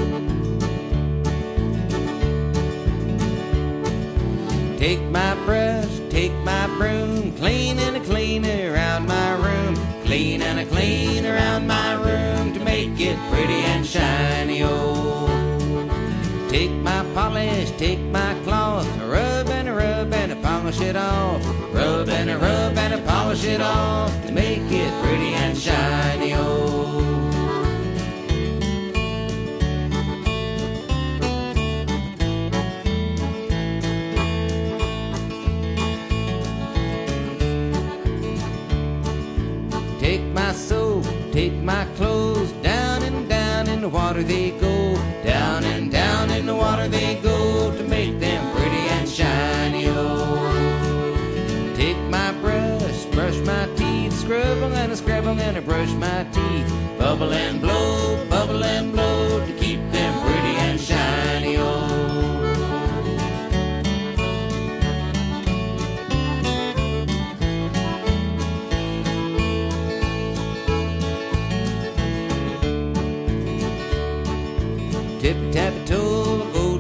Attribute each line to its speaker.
Speaker 1: Take my brush, take my broom, clean and a clean around my room, clean and a clean around my room to make it pretty and shiny, oh. Take my polish, take my cloth, rub and polish it off, rub and polish it off to make it pretty and shiny, oh. Take my soap, take my clothes, down in the water they go, down in the water they go to make them pretty and shiny, oh. Take my brush, brush my teeth, scrub and brush my teeth, bubble and blow to keep them pretty and shiny, oh. Tippy-tappy-toe, go